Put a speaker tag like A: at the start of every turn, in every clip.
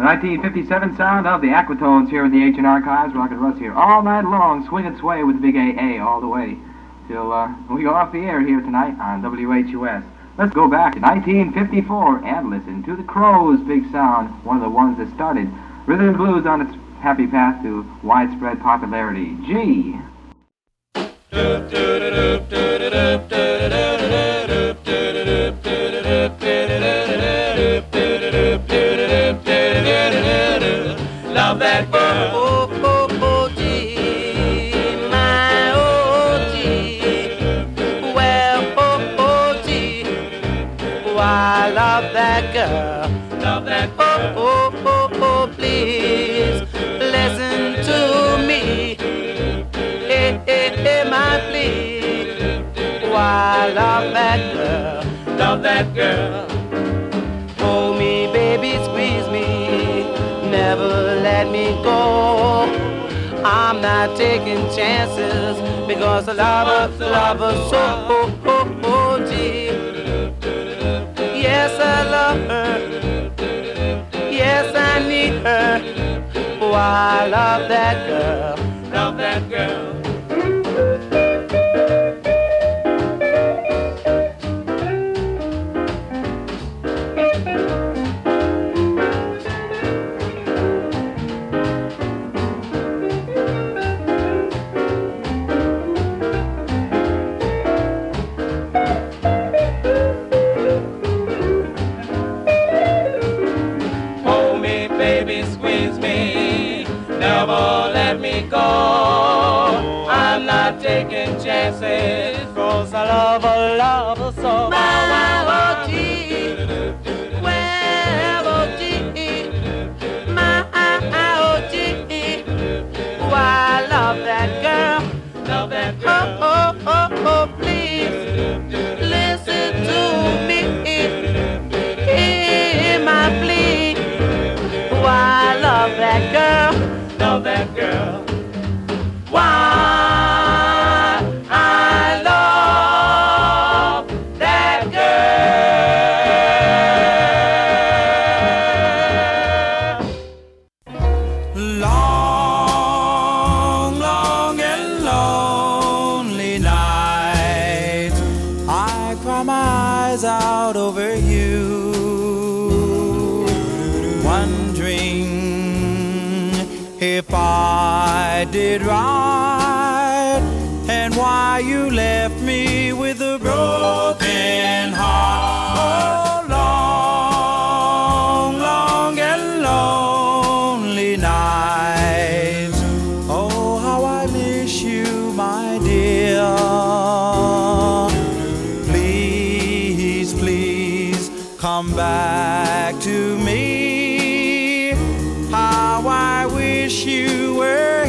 A: 1957 sound of the Aquatones here in the Ancient Archives. Rockin' Russ here all night long, swing and sway with the big AA all the way till we go off the air here tonight on WHUS. Let's go back to 1954 and listen to the Crows' big sound, one of the ones that started rhythm and blues on its happy path to widespread popularity. G.
B: Love that girl. Oh, oh, oh, gee, my oh, gee. Well, oh, oh, gee. Oh, I love that girl. Love that girl. Oh, oh, oh, oh, please listen to me. Hey, hey, hey, my please. Oh, I love that girl. Love that girl. Hold me, baby, squeeze me. Never let me go. I'm not taking chances because I love her so. Oh, oh, oh, gee. Yes, I love her. Yes, I need her. Oh, I love that girl. Love that girl. Taking chances, cause I love her so. My OG, well, OG, my OG. Oh, I love that girl, love that girl. Oh, oh, oh, oh, please listen to me. Hear my plea. Oh, I love that girl, love that girl. Why?
C: I did right, and why you left me with a broken heart. Oh, long, long and lonely nights. Oh, how I miss you, my dear. Please, please come back to me. How I wish you were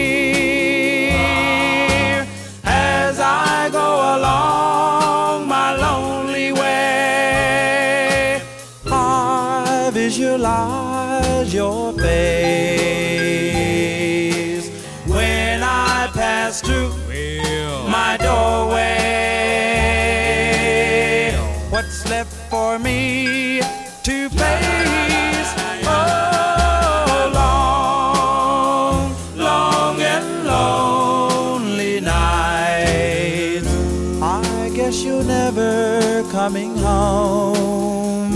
C: here as I go along my lonely way. I visualize your face when I pass through my doorway. What's left for me to face? Oh, long, long and lonely nights. I guess you're never coming home.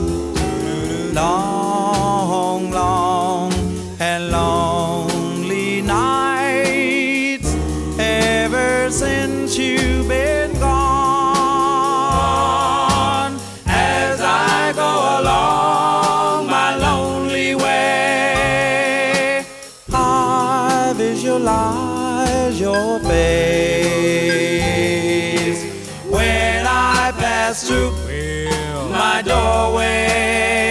C: Long, long and lonely nights ever since you've been gone. As I go along my lonely way, I visualize your face when I pass through my doorway.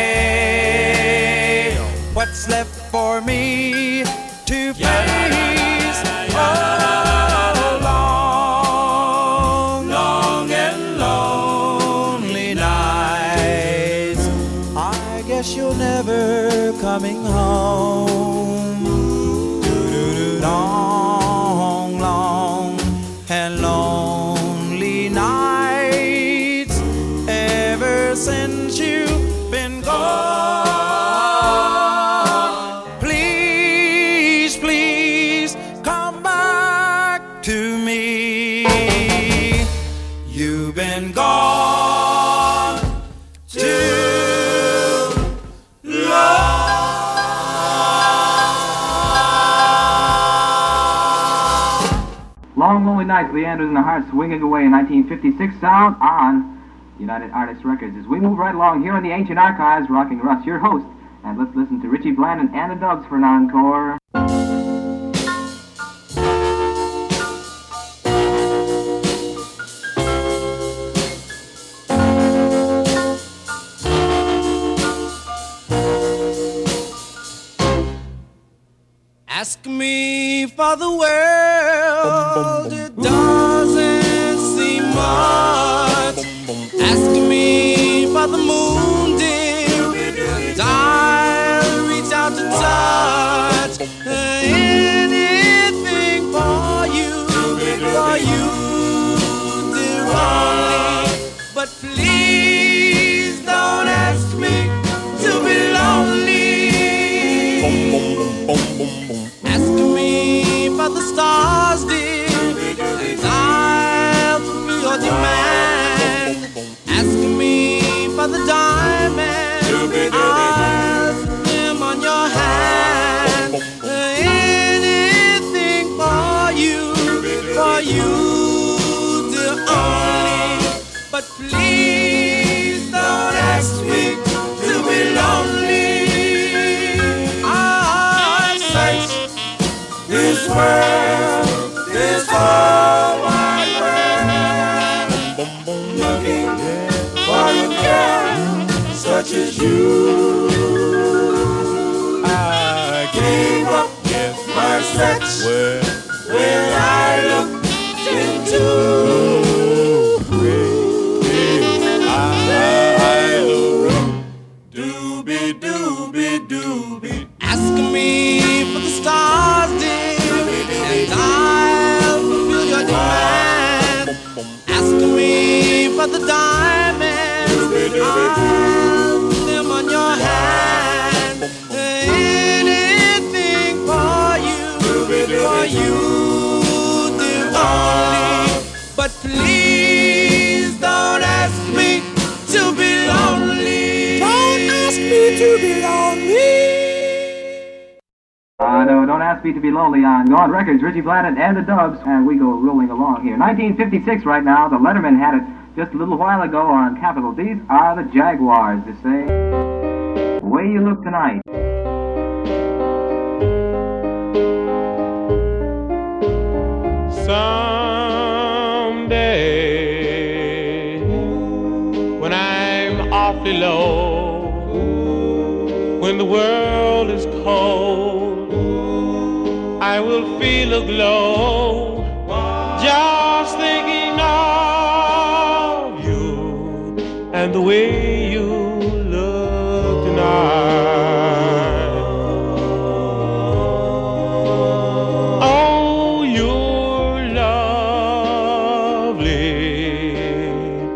C: What's left for me to face? Oh, long, long and lonely nights. I guess you're never coming home. Long, long and lonely nights ever since you've been gone.
A: Long Lonely Nights, Leanders and the Heart swinging away in 1956 sound on United Artists Records. As we move right along here in the Ancient Archives, Rocking Russ, your host, and let's listen to Richie Bland and Anna Dubs for an encore.
C: Ask me for the world, it doesn't seem much. Ask me for the moon, dear, and I'll reach out to touch anything for you, dear, only. But please don't ask me to be lonely. Ask me for the stars, dear, and I'll fulfill your demand. Ask me for the diamonds, I'll put them on your hand. Anything for you, dear, only. But please don't ask me to be lonely. This world, this whole wide world, looking for a girl such as you. I gave up my search when I looked into doobie doobie doobie. Ask me for the stars, dear, and I'll fulfill your demand. Ask me for the diamonds, I'll put them on your hand. Anything for you, dear, only. But please don't ask me to be lonely. Don't ask me to be lonely.
A: No, don't ask me to be lonely on Gone Records, Richie Bland and the Dubs, and we go rolling along here. 1956 right now, the Letterman had it just a little while ago on Capitol. These are the Jaguars, to say, the way you look tonight.
D: Someday, when I'm awfully low, when the world is cold, I will feel a glow just thinking of you and the way you look tonight. Oh, you're lovely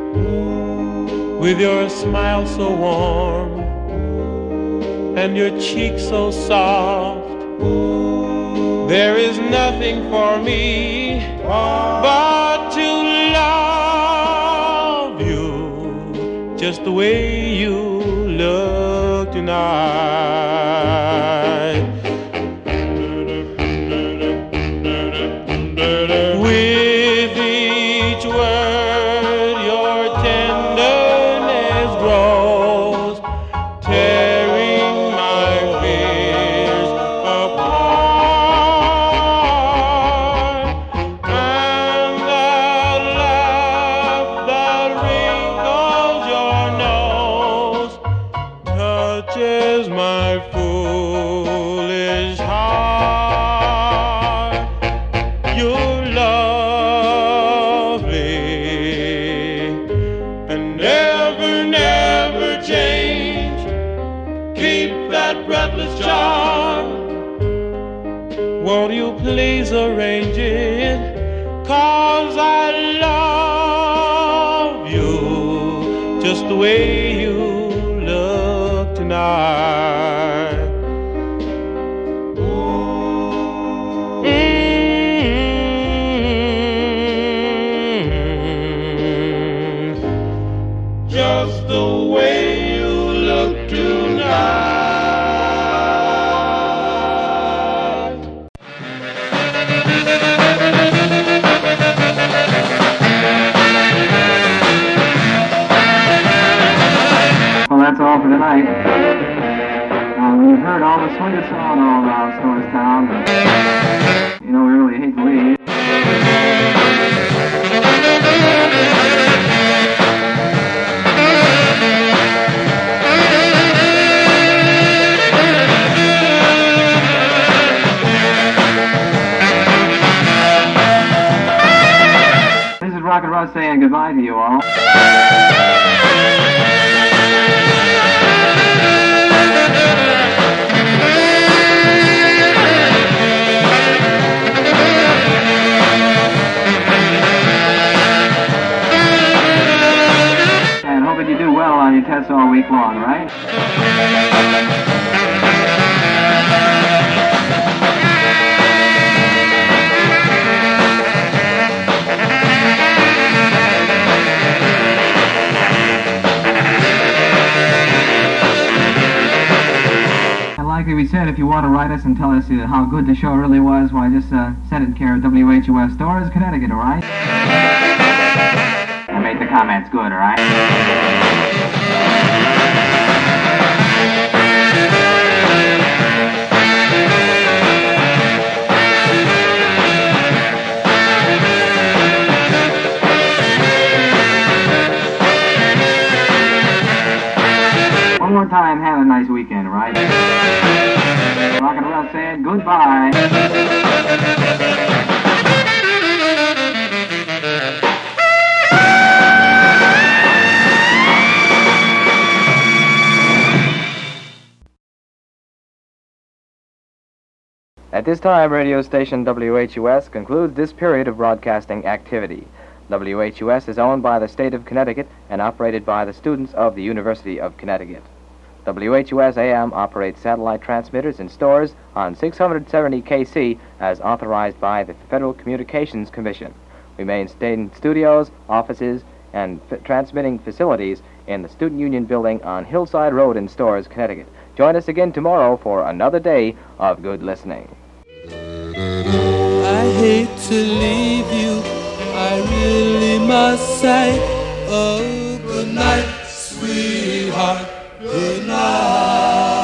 D: with your smile so warm and your cheek so soft. There is nothing for me but to love you just the way you look tonight. With each word your tenderness grows, tearing my fears apart. And that laugh that wrinkles your nose touches my foolish heart. You're lovely and never, never change. Keep that breathless charm. Won't you please arrange it? 'Cause I love you just the way you look tonight. Just the way you look tonight.
A: a good song all around Stores Town. You know, we really hate to leave. This is Rocket Russ saying goodbye to you all. And hoping you do well on your tests all week long, right? Like we said, if you want to write us and tell us how good the show really was, why just send it in care of WHUS Stores, Connecticut, all right? And make the comments good, all right? One more time, have a nice weekend, right? Rocket Russ saying goodbye. At this time, radio station WHUS concludes this period of broadcasting activity. WHUS is owned by the state of Connecticut and operated by the students of the University of Connecticut. WHUS AM operates satellite transmitters in Stores on 670 KC as authorized by the Federal Communications Commission. We maintain studios, offices, and transmitting facilities in the Student Union Building on Hillside Road in Stores, Connecticut. Join us again tomorrow for another day of good listening.
C: I hate to leave you, I really must say, oh, good night, sweetheart, good night.